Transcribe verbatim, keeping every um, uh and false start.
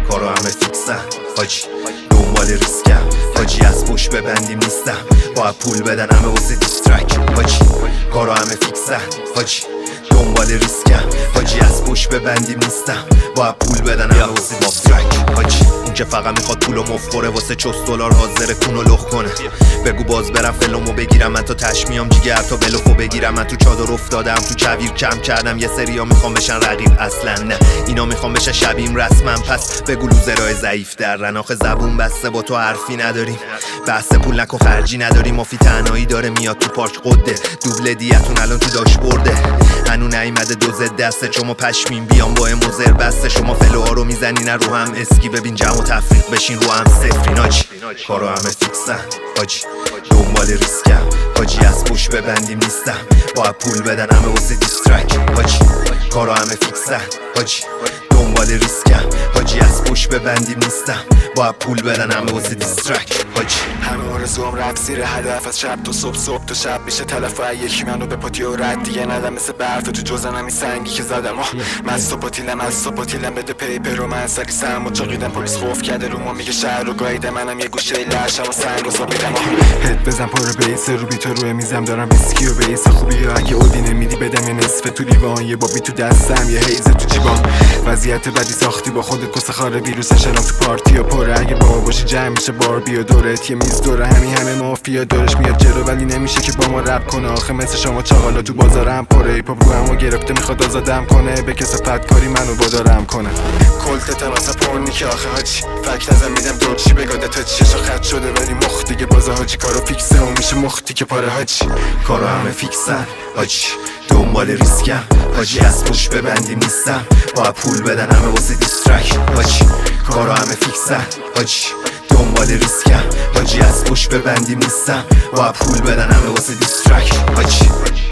کارا همه فیکسن حاجی، دنبال ریسکم حاجی، از پشت ببندیم نیستم، باید پول بدن همه واسه دیسترک حاجی، کارا همه فیکسن حاجی، دنبال ریسکم حاجی، از پشت ببندیم نیستم، باید پول بدن همه واسه دیسترک حاجی. اون که فقط میخواد پولو مفخوره واسه چست دلار حاضر کونو لخ کنه، بگو باز برم فلمو بگیرم، من تا تشمیام جیگر تا بلوفو بگیرم، من تو چادر افتادم تو کویر کم کردم، یه سریا میخوام بشن رقیب اصلا نه، اینا میخوام بشن شبیم رسما، پس بگو لوزرای ضعیف درن، آخه زبون بسته با تو حرفی نداریم، بحث پول نکو خرجی نداریم، مافی تنهایی داره میاد تو پارک قده، دوبل دیتون الان تو داشبورده، هنو نیومده دو زد دسته، شما پشمین بیام با مزر بسته، شما فلوها رو میزنین رو هم اسکی، ببین جمع و تفریق بشین رو هم صفرین حاجی، کارا همه فیکسن حاجی، دنبال ریسکم حاجی، از پشت ببندیم نیستم، باید پول بدن همه واسه دیسترک حاجی، کارا همه فیکسن حاجی، دنبال ریسکم حاجی، از پشت ببندیم نیستم، باید پول بدن همه واسه دیسترک حاجی. همه آرزوام رفت زیر هدف، از شب تا صبح، صبح تا شب میشه تلف، یکی منو به پاتی و رد دیگه ندم، مثل برف تو جزنم این سنگی که زدم، من سپاتیلم از سپاتیلم بده پیپر رو، من سری سرم و چاقیدم، پلیس خوف کرده رو ما میگه شهر رو گاییده، منم یه گوشه لرشم و سنگ و سابیدم، هد بزن پر بیس رو بی تو روی میزم، دارم ویسکی و بیس خوبی و اگه اودی نمیدی بدم یه نصف تو لیوان، یه بابی تو دستم یه هیزه تو جیبام، وضعیت بدی ساختی با خودت کس خاره، ویروس شرم تو پارتی و پره، اگه بابا باشی جمع میشه باربی و دورت، یه میز دوره همین همه مافیا دورش میاد جلو، ولی نمیشه که با ما رپ کنه، آخه مثل شما چاقالا تو بازارم پره، ایپاپ رو همو گرفته میخواد آزادم کنه، به کسافت کاری منو وادارم کنه، کلتتم اصلا پرنی که آخه حاجی، فکت ازم میدم دور چی بگاده تا چیشو خط شده، ولی مخ دیگه بازه حاجی، کارو فیکسه و میشه مختی که پاره حاجی، کارا همه فیکسن حاجی، دنبال ریسکم حاجی، از پشت ببندیم نیستم، باید پول بدن همه واسه دیسترک حاجی، کارا همه فیکسن حاجی، دنبال ریسکم حاجی، از پشت ببندیم نیستم، باید پول بدن همه واسه دیسترک حاجی.